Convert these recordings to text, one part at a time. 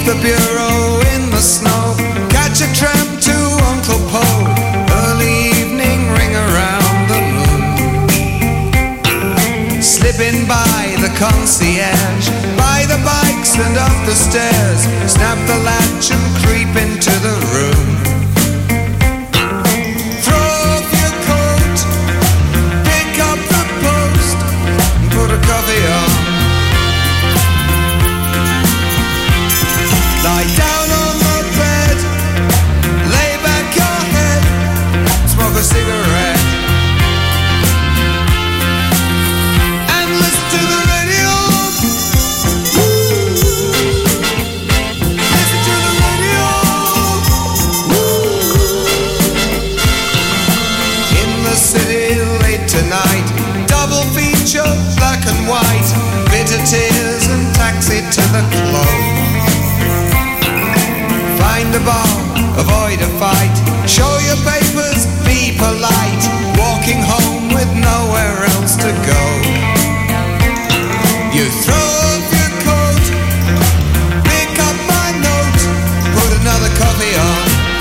the bureau in the snow, catch a tram to Uncle Poe, early evening ring around the moon. Slipping by the concierge, by the bikes and up the stairs, snap the latch and creep into the room. Throw off your coat, pick up the post, and put a coffee on. Lie down on the bed, lay back your head, smoke a cigarette, and listen to the radio. Listen to the radio. In the city late tonight, double feature, black and white, bitter tears and taxi to the club. Find a bar, avoid a fight, show your papers, be polite, walking home with nowhere else to go. You throw off your coat, pick up my note, put another coffee on.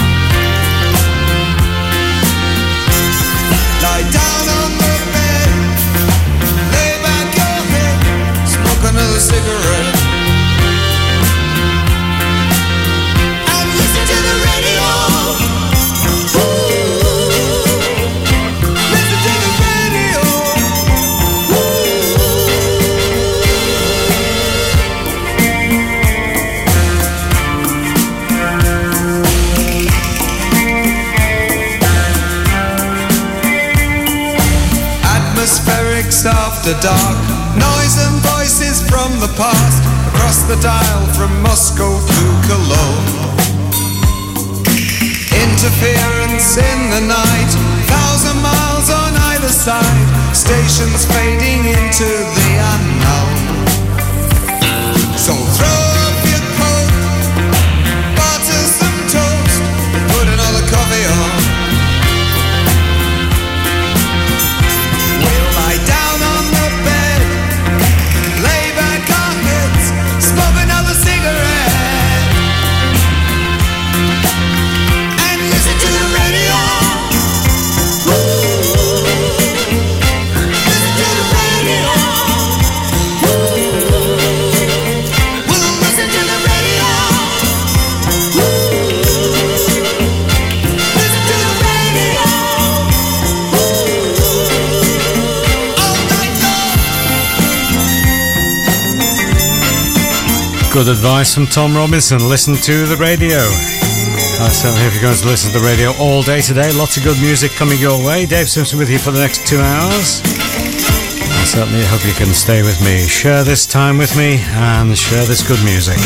Lie down on the bed, lay back your head, smoke another cigarette. After dark, noise and voices from the past, across the dial from Moscow to Cologne. Interference in the night, 1,000 miles on either side, stations fading into the unknown. So throw up your coat, butter some toast, and put another coffee on. We'll lie down on the bed, lay back our heads, smoke another cigarette, and listen to the radio. Listen to the radio. We'll listen to the radio. Listen to the radio. Good advice from Tom Robinson. Listen to the radio. I certainly hope you're going to listen to the radio all day today. Lots of good music coming your way. Dave Simpson with you for the next 2 hours. I certainly hope you can stay with me. Share this time with me and share this good music.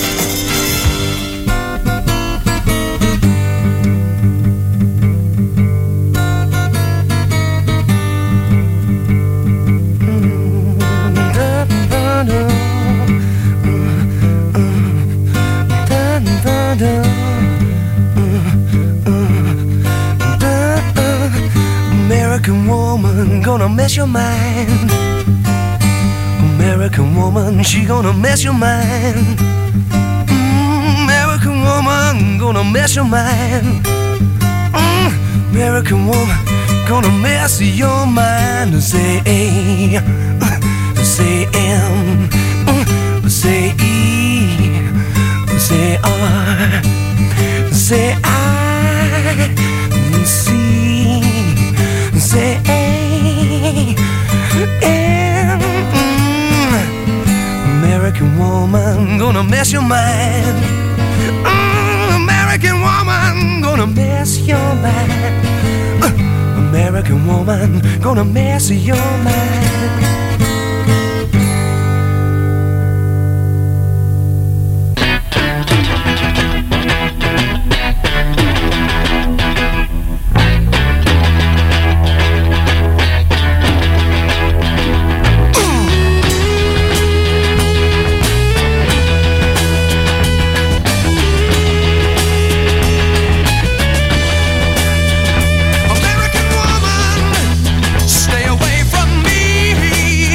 American woman gonna mess your mind. American woman, she gonna mess your mind. American woman gonna mess your mind. American woman gonna mess your mind. Say A, say M, say E, say R, say I, C, say A, M. American woman gonna mess your mind. American woman gonna mess your mind. American woman gonna mess your mind. American woman, stay away from me.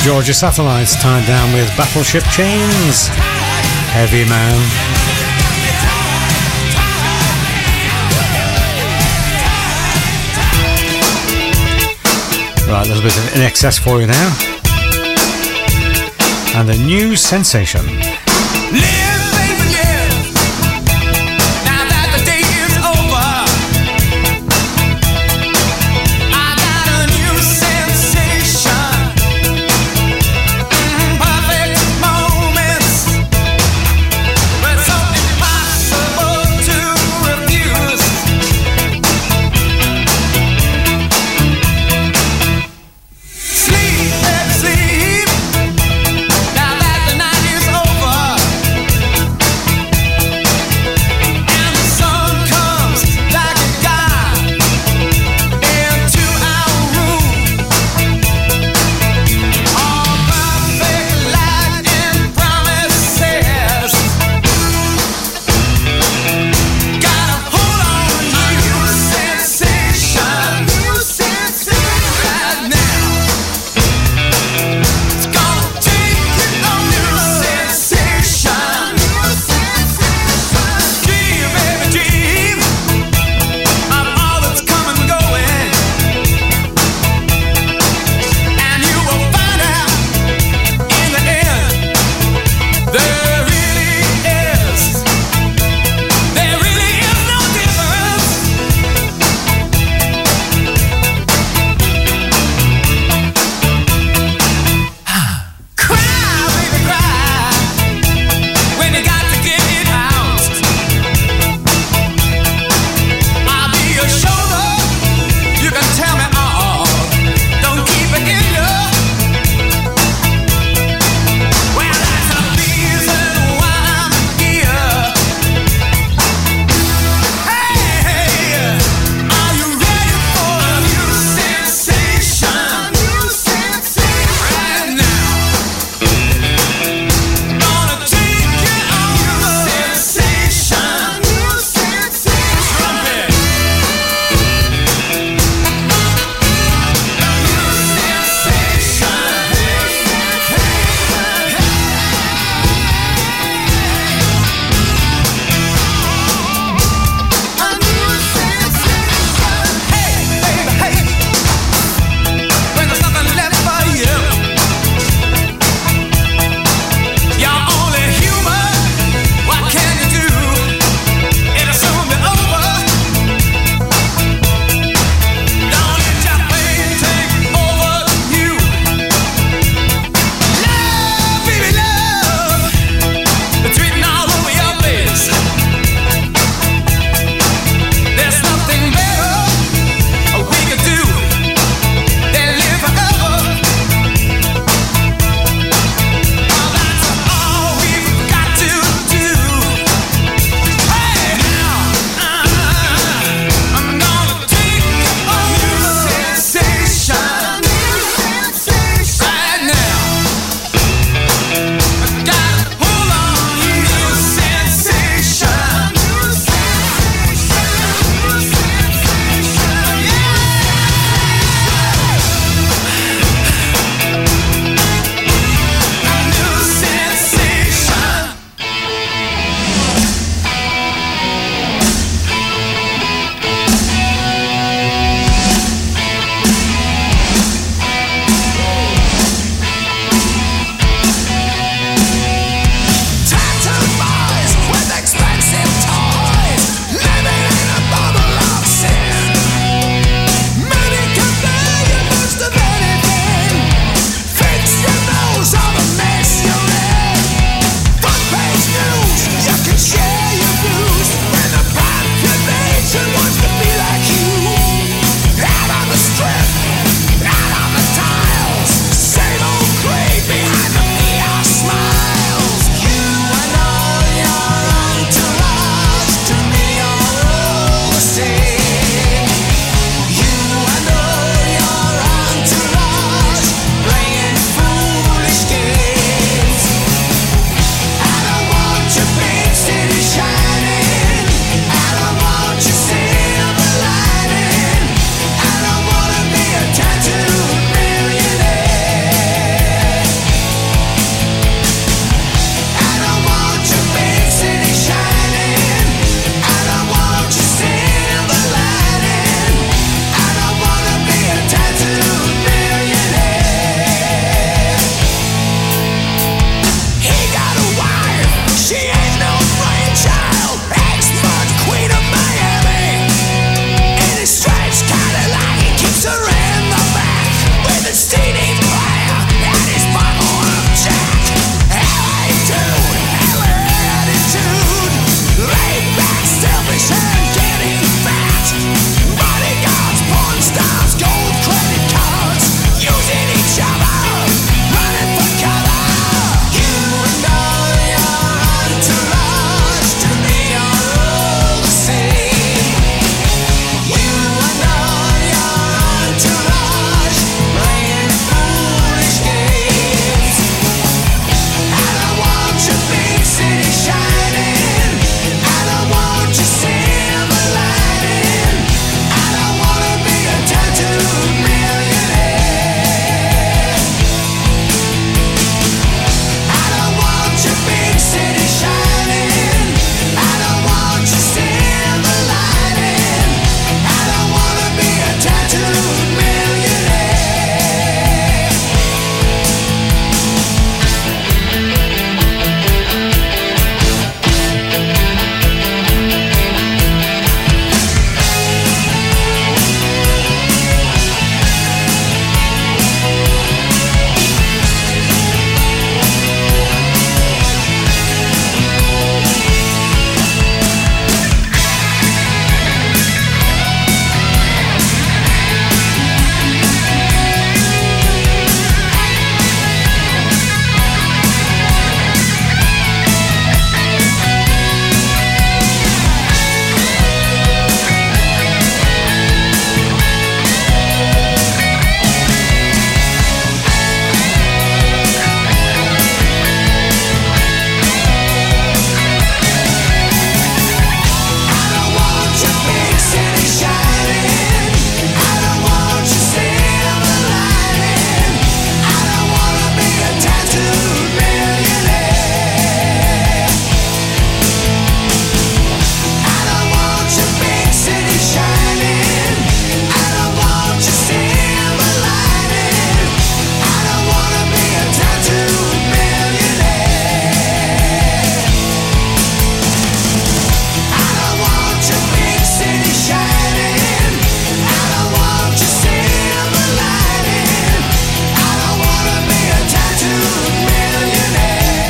Georgia Satellites tied down with Battleship Chains. Heavy Man. Right, a little bit of In Excess for you now. And a new sensation. Sleep, now that the night is over.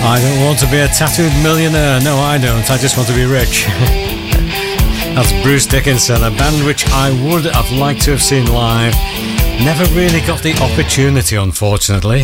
I don't want to be a tattooed millionaire. No, I don't. I just want to be rich. That's Bruce Dickinson, a band which I would have liked to have seen live. Never really got the opportunity, unfortunately.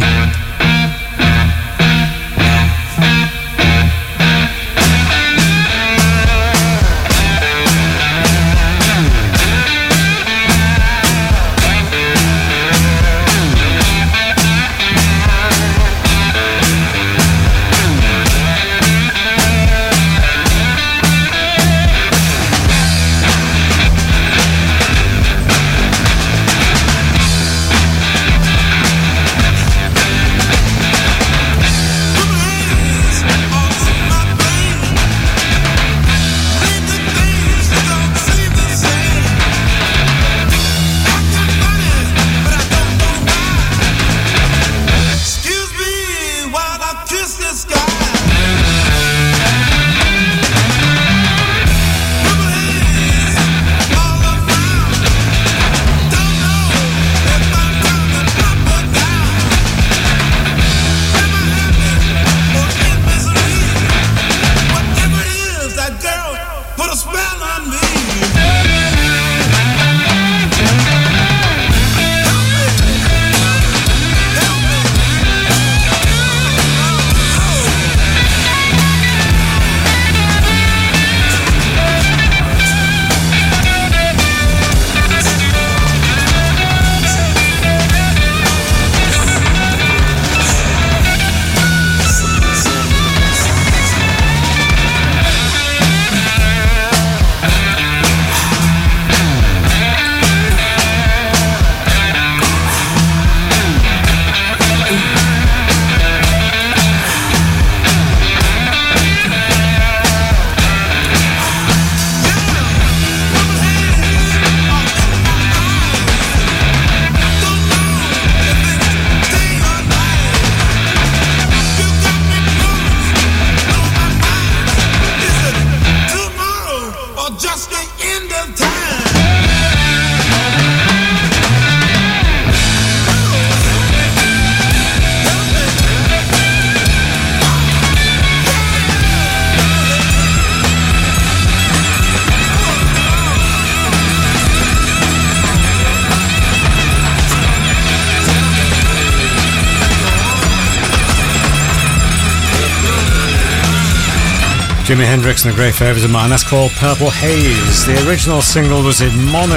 Jimi Hendrix and a great favourite of mine. That's called Purple Haze. The original single was in mono,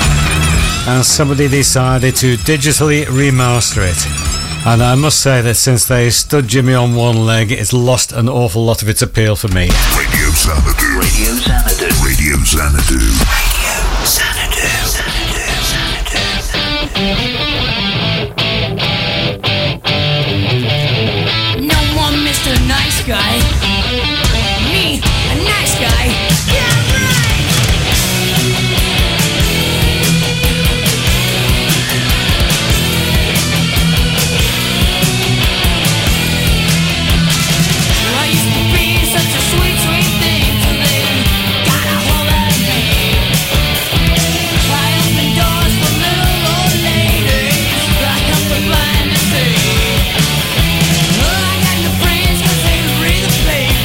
and somebody decided to digitally remaster it. And I must say that since they stood Jimmy on one leg, it's lost an awful lot of its appeal for me. Radio Xanadu. Radio Xanadu. Radio Xanadu. Radio Xanadu. No more Mr. Nice Guy. Me, a nice guy. Yeah, right. I used to be such a sweet, sweet thing till they got a hold of me. I opened doors for little old ladies. I helped the blind to see. Oh, I got no friends 'cause they read the paper.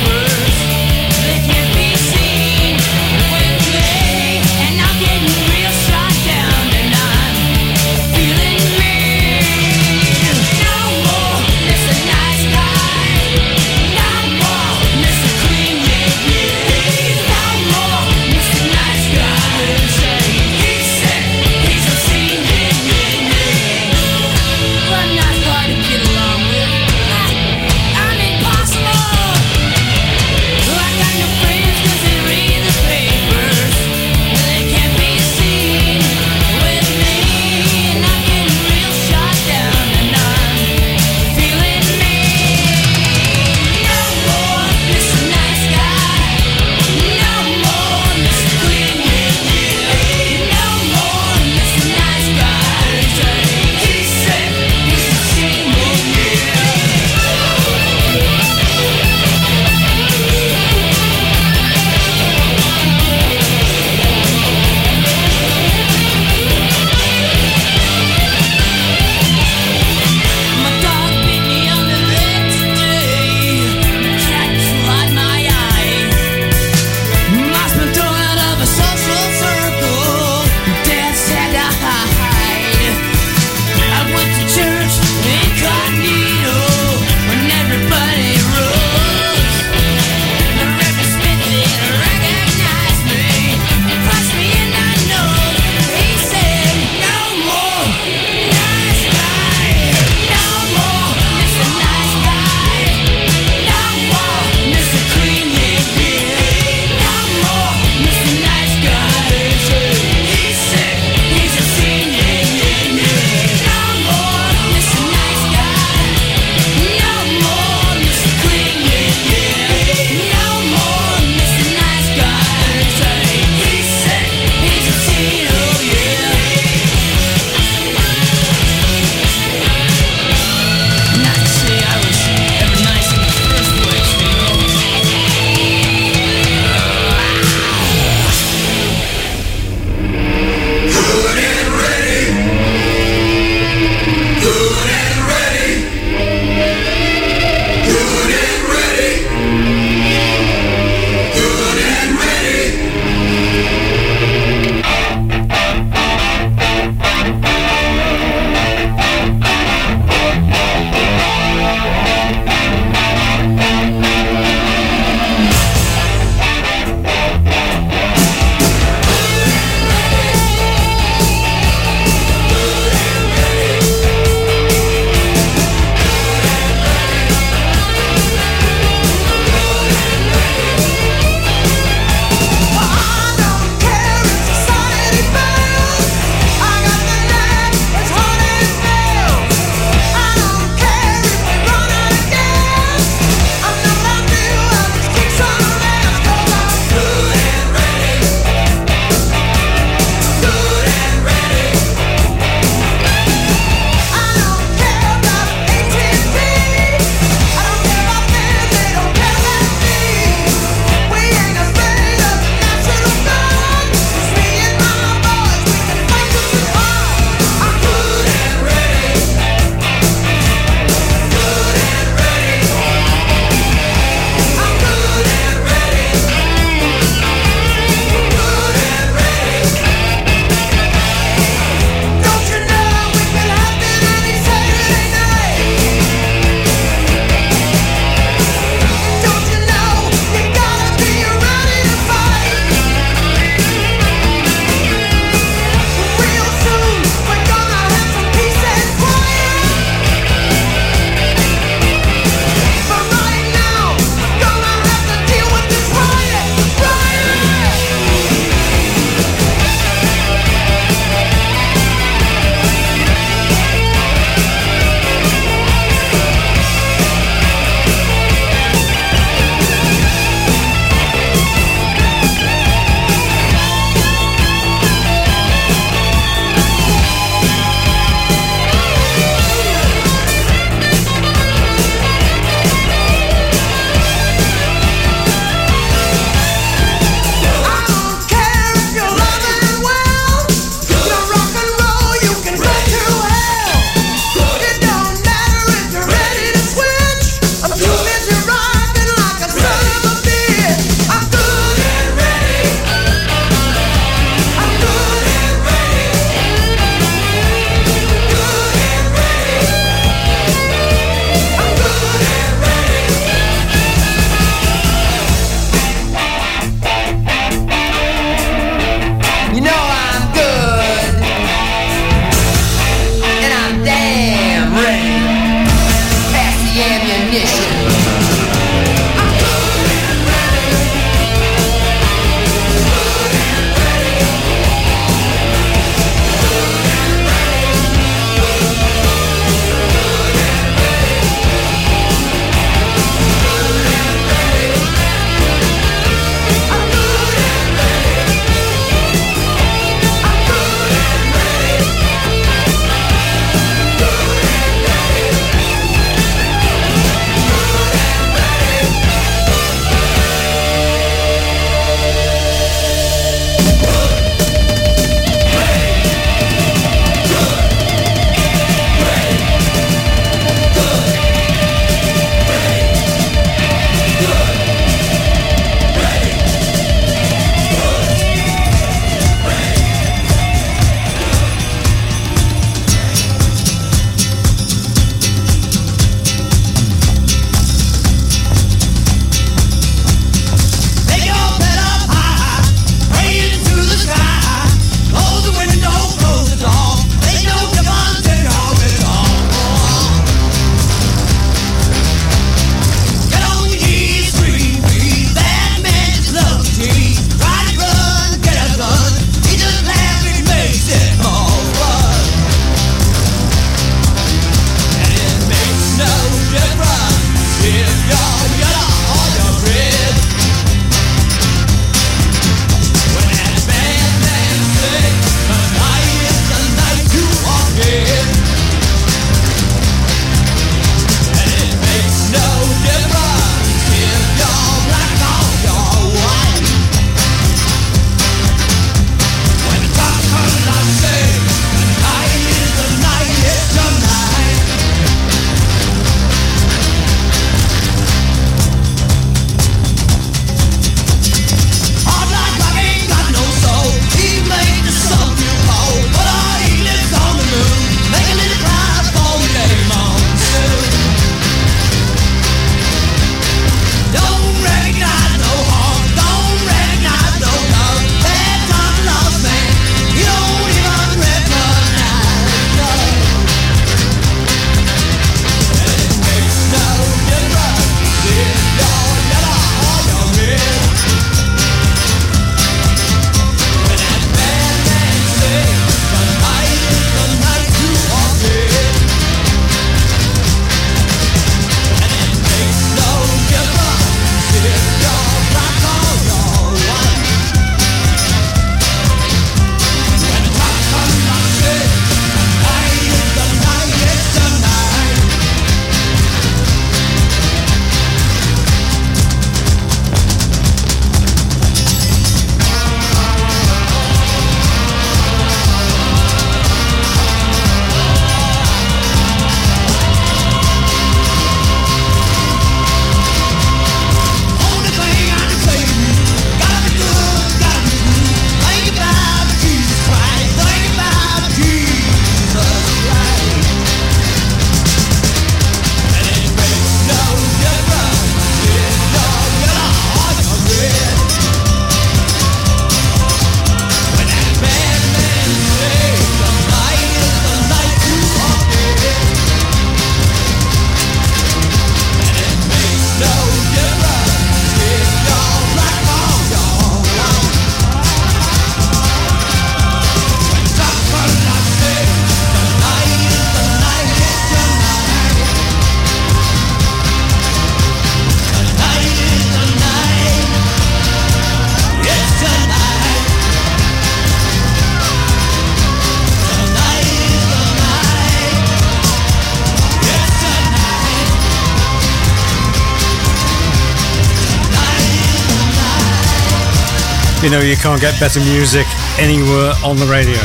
You know, you can't get better music anywhere on the radio.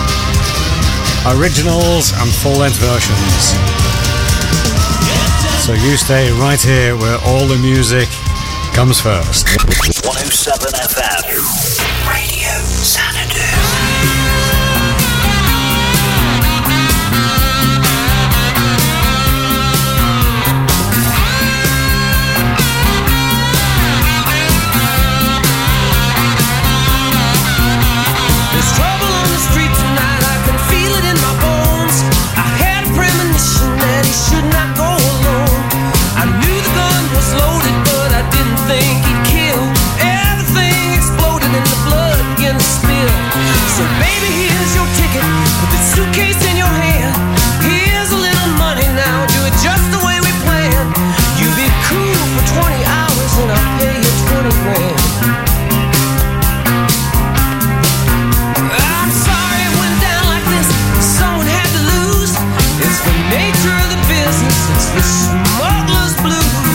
Originals and full-length versions. So you stay right here where all the music comes first. 107 FM. Radio Xanadu. There's trouble on the street tonight, I can feel it in my bones. I had a premonition that he should not go alone. I knew the gun was loaded, but I didn't think he'd kill. Everything exploded and the blood began to spill. So baby, here's your ticket, put the suitcase in your hand. Here's a little money now, do it just the way we planned. You be cool for 20 hours and I'll pay you 20 grand. I'm sorry it went down like this, someone had to lose. It's the nature of the business, it's the smuggler's blues.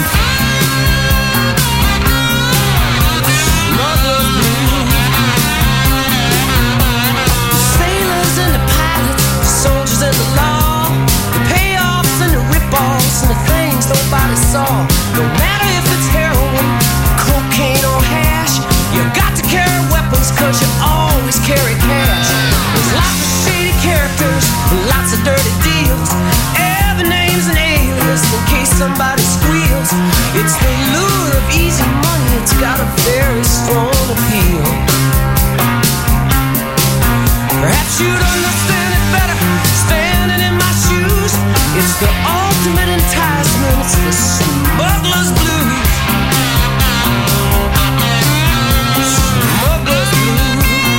Smuggler's blues. The sailors and the pilots, the soldiers and the law, the payoffs and the rip-offs and the things nobody saw. No matter if it's heroin, cocaine or hash, you got to carry weapons cause you always carry cash. There's lots of shady characters, lots of dirty deals. Every name's an alias in case somebody squeals. It's the lure of easy money, it's got a very strong appeal. Perhaps you'd understand it better standing in my shoes. It's the ultimate enticement, it's the smuggler's blues. Smuggler's blues.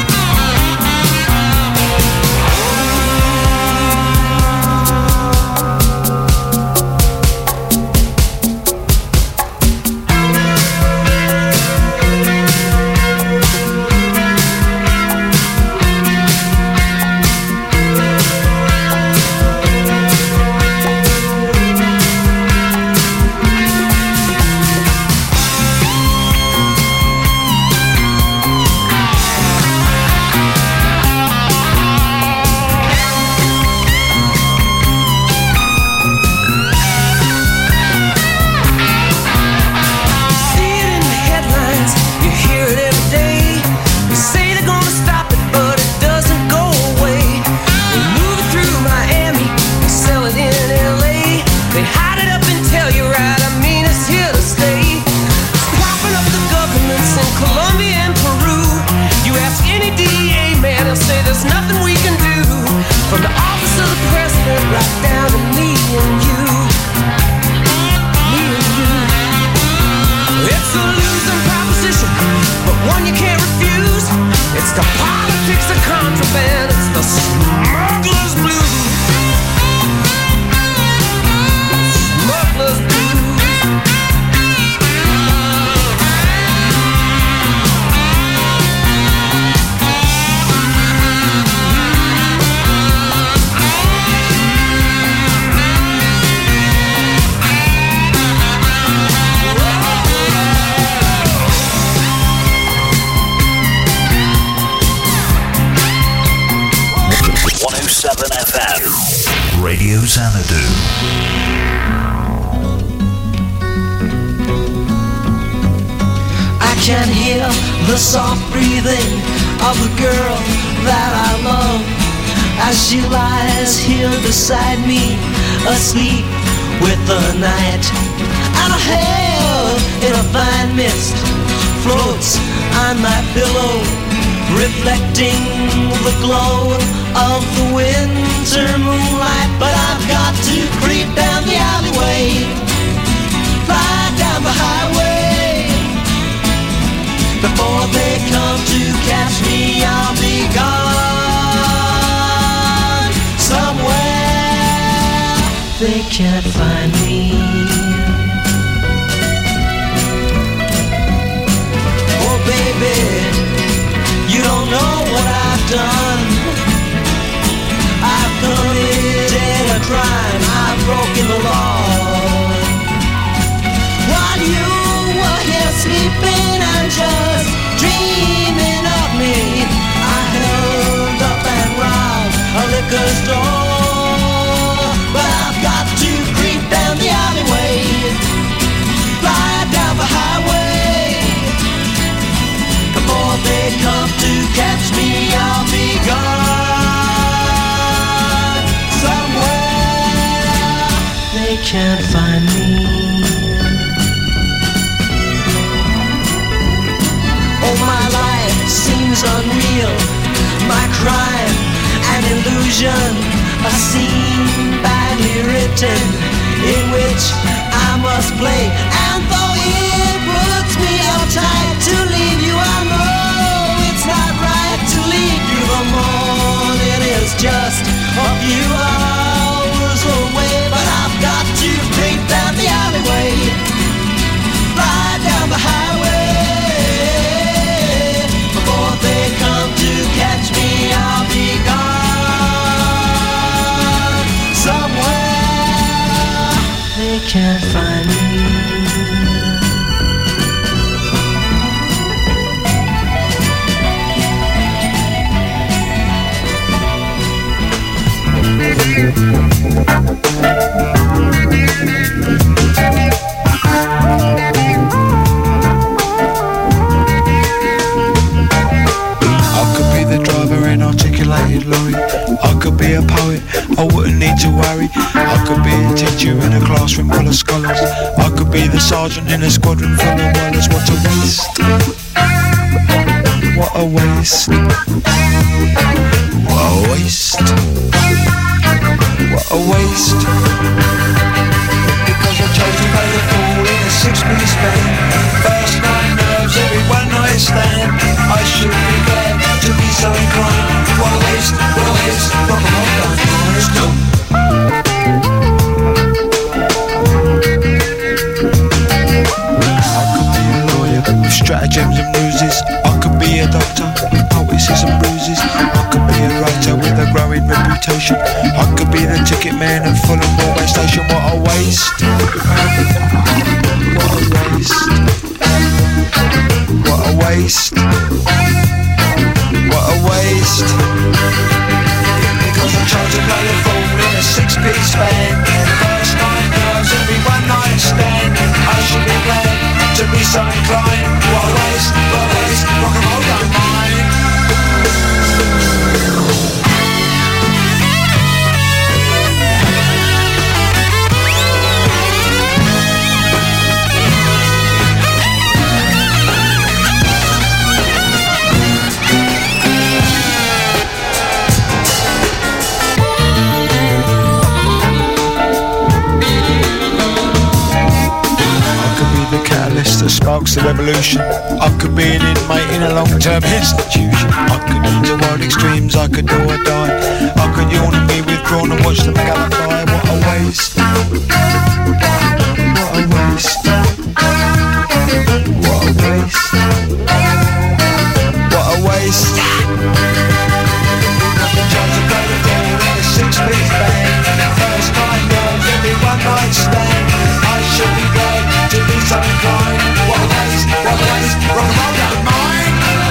Radio Xanadu. I can hear the soft breathing of the girl that I love as she lies here beside me, asleep with the night. And her hair in a fine mist floats on my pillow, reflecting the glow of the winter moonlight. But I've got to creep down the alleyway, fly down the highway. Before they come to catch me, I'll be gone somewhere they can't find me. Oh baby, you don't know what I've done. I've committed a crime, I've broken the law. While you were here sleeping and just dreaming can't find me. Oh, my life seems unreal. My crime, an illusion, a scene badly written in which I must play. And though it puts me uptight to leave you, I know it's not right to leave you. The morning is just a few hours away, but I've got to take down the alleyway, ride down the highway. Before they come to catch me, I'll be gone somewhere. They can't find me. Articulated lorry. I could be a poet, I wouldn't need to worry. I could be a teacher in a classroom full of scholars. I could be the sergeant in a squadron full of wallers. What a waste. What a waste. What a waste. What a waste. Because I chose to play the fool in a six-piece band. First night nerves, every one night stand. I should be glad to be so inclined. What a waste, what a waste. Rock and roll done, let's go. I could be a lawyer with stratagems and ruses. I could be a doctor with poultices and bruises. I could be a writer with a growing reputation. I could be the ticket man at Fulham Railway Station. What a waste. What a waste. What a waste. What a waste. Because I tried to play the fool in a six-piece band. First night nerves, every one night stand. I should be glad to be so inclined. What a waste, what a waste. Rock and roll don't mind. That sparks the revolution. I could be an inmate in a long-term institution. I could enter wild extremes, I could do or die. I could yawn and be withdrawn and watch them gallify. What a waste. What a waste. What a waste. What a waste. Trying to play the fool in a six-piece band. First night nerves, every one night stand. I should be glad to be so inclined. What a waste, what a waste. Rock and roll don't mind.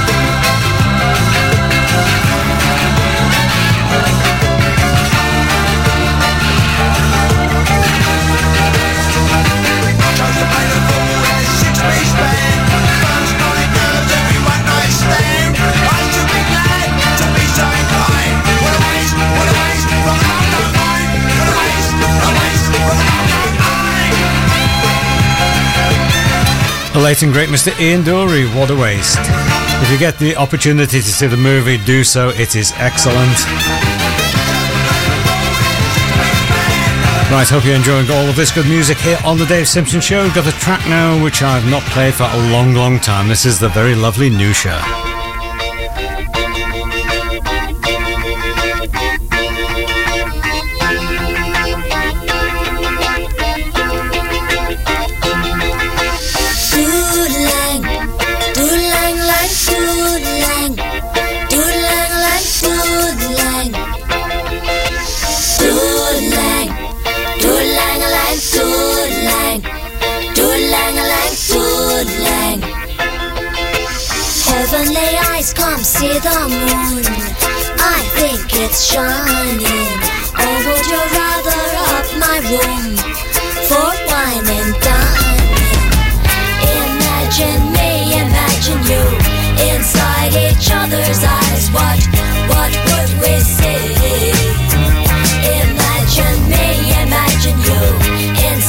Chose to play the fool in a six-piece band. First night nerves, every one night stand. I should be glad to be so inclined. What a waste, what a waste. Rock and roll don't mind. What a waste, what a waste. Rock and roll don't mind. The late and great Mr. Ian Dury, what a waste. If you get the opportunity to see the movie, do so, it is excellent. Right, hope you're enjoying all of this good music here on The Dave Simpson Show. We've got a track now which I've not played for a long, long time. This is the very lovely Nusha. Heavenly eyes, come see the moon. I think it's shining. Or would you rather up my room for wine and dining? Imagine me, imagine you, inside each other's eyes. What would we see? Imagine me, imagine you, inside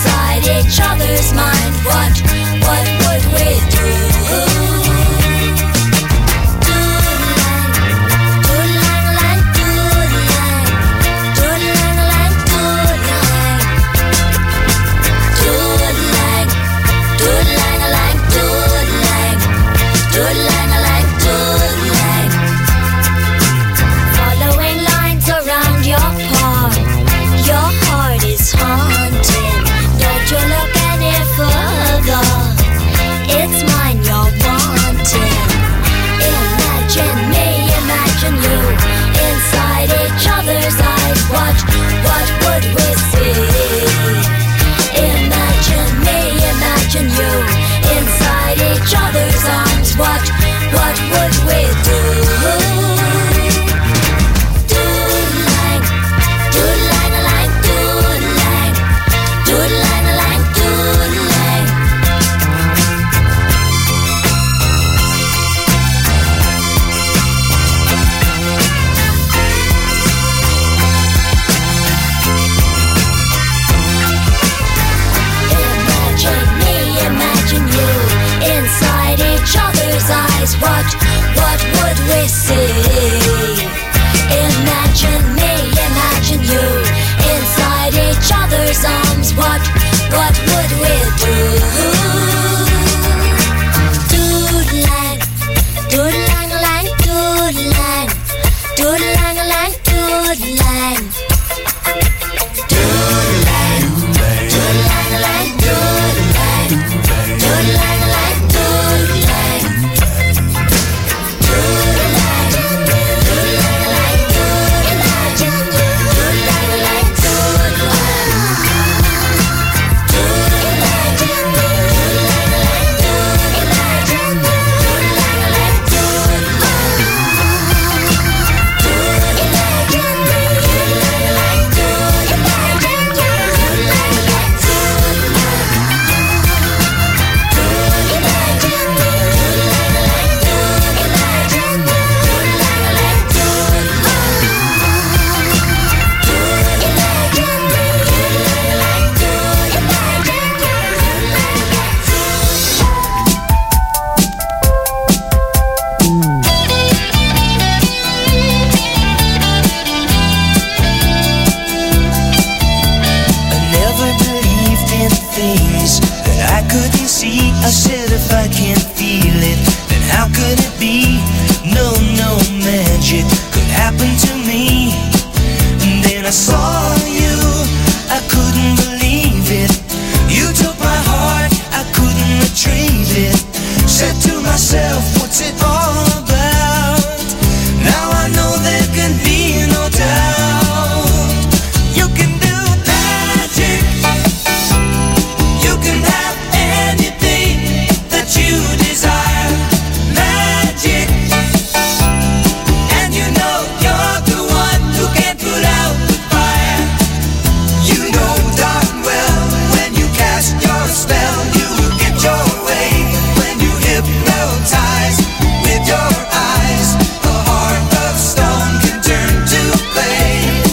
if I can't feel it, then how could it be? No, no magic could happen to me. And then I saw you, I couldn't believe it. You took my heart, I couldn't retrieve it. Said to myself, what's it all about? Now I know there can be no doubt. You can do magic. You can have anything that you desire. Magic. And you know you're the one who can put out the fire. You know darn well when you cast your spell, you will get your way. When you hypnotize with your eyes, a heart of stone can turn to clay.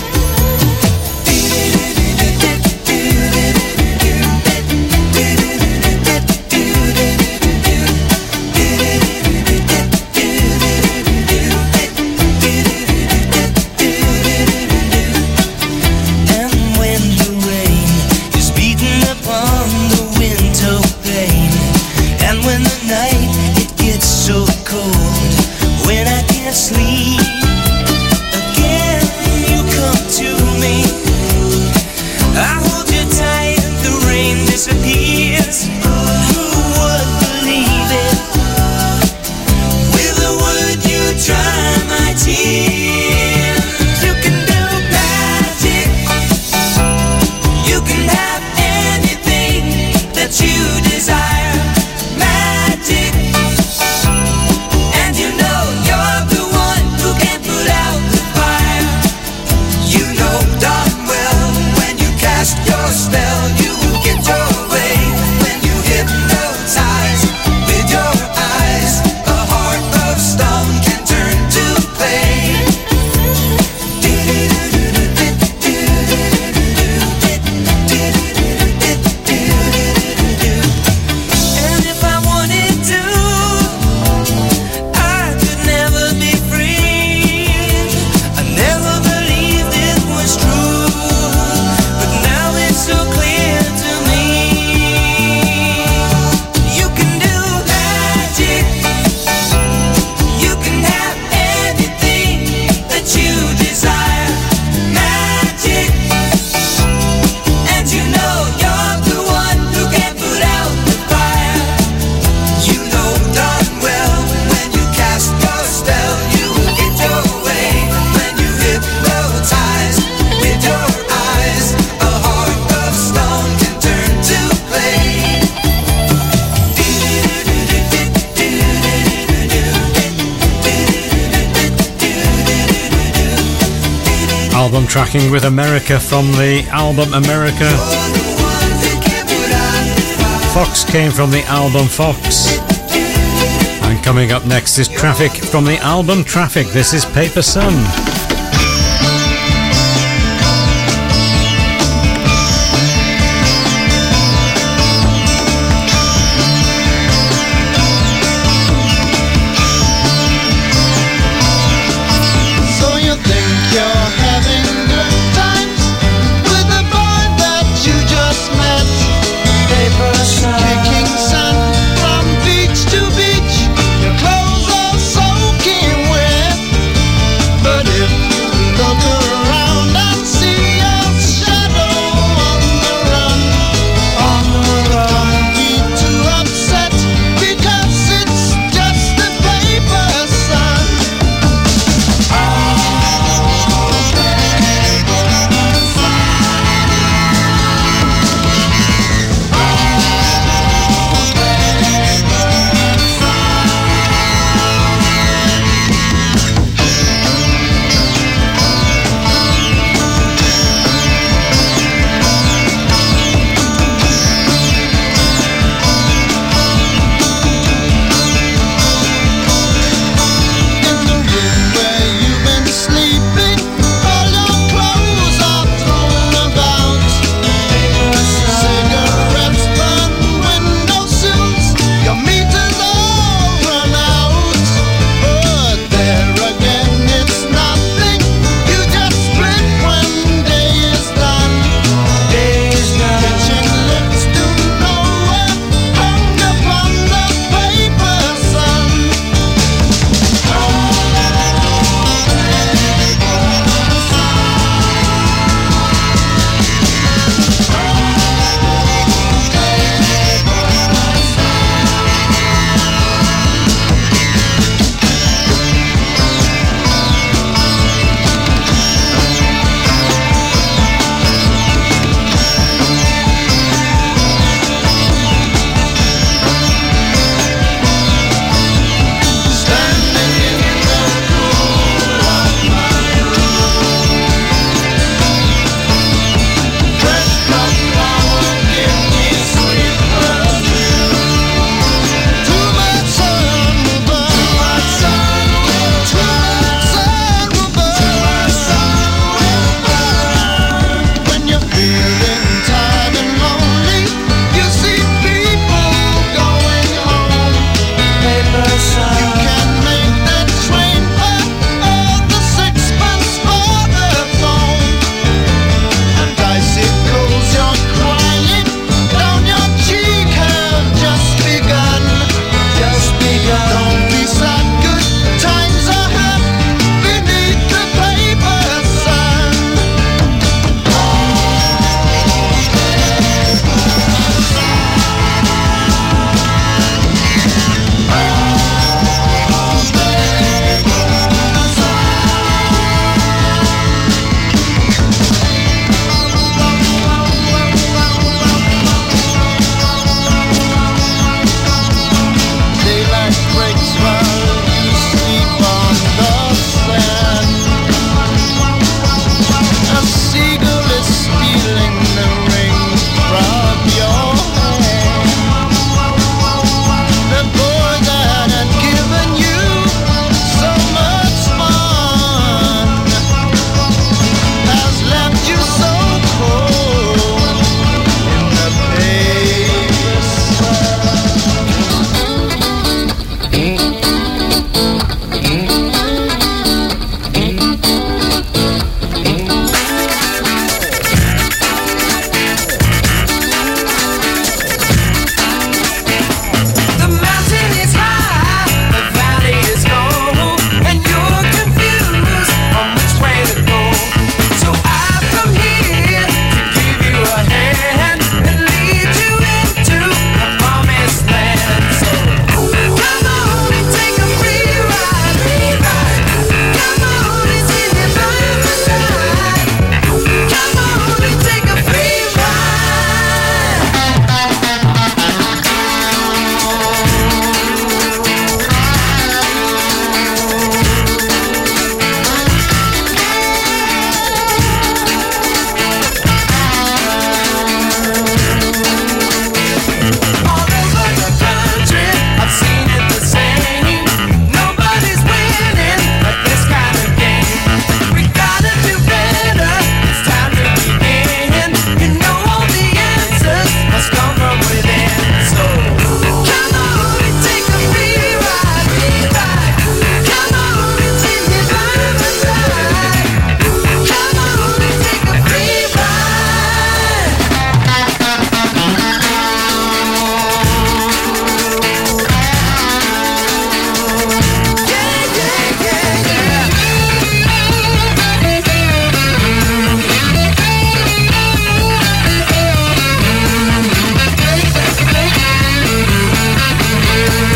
And when the rain is beating upon the window pane, and when the night it gets so cold, when I can't sleep, again you come to me. I hold you tight, the rain disappears. Who would believe it? With a word you dry my tears. You can do magic. You can have anything that you desire. Magic. And you know you're the one who can put out the fire. You know darn well when you cast your spell, you will get your way. When you hypnotize with your eyes, a heart of stone can turn to clay. And if I wanted to, I could never be free. I never believed it was true, but now it's so clear to me. You can do magic. You can have anything that you desire. Magic. And you know you're the one who can put out the fire. You know darn well when you cast your spell, you will get your way. When you hypnotize with your eyes, a heart of stone can turn to clay. Album tracking with America from the album America. Fox came from the album Fox. And coming up next is Traffic from the album Traffic. This is Paper Sun. So you think you're having good times with the boy that you just met? Paper sun. Kicking sand from beach to beach, your clothes are soaking wet. But if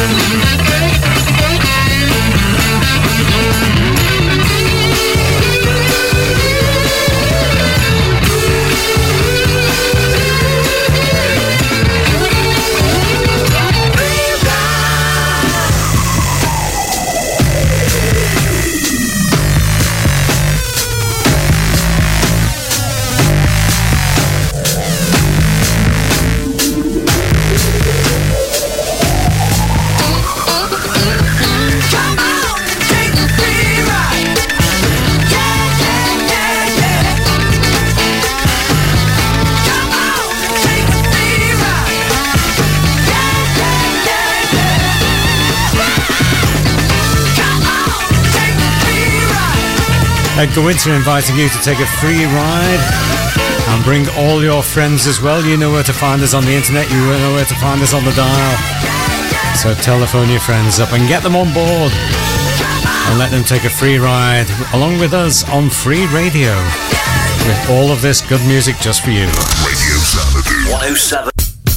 Edgar Winter inviting you to take a free ride and bring all your friends as well. You know where to find us on the internet, you know where to find us on the dial. So telephone your friends up and get them on board and let them take a free ride along with us on free radio with all of this good music just for you. Radio Xanadu 107.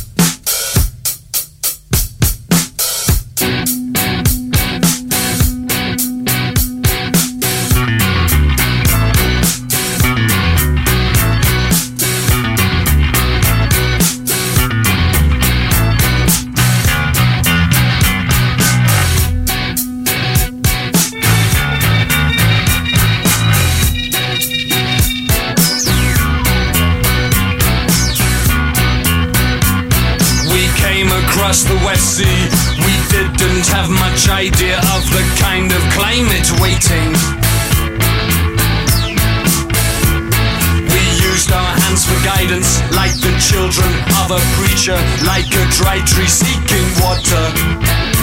Across the West Sea, we didn't have much idea of the kind of climate waiting. We used our hands for guidance, like the children of a preacher, like a dry tree seeking water.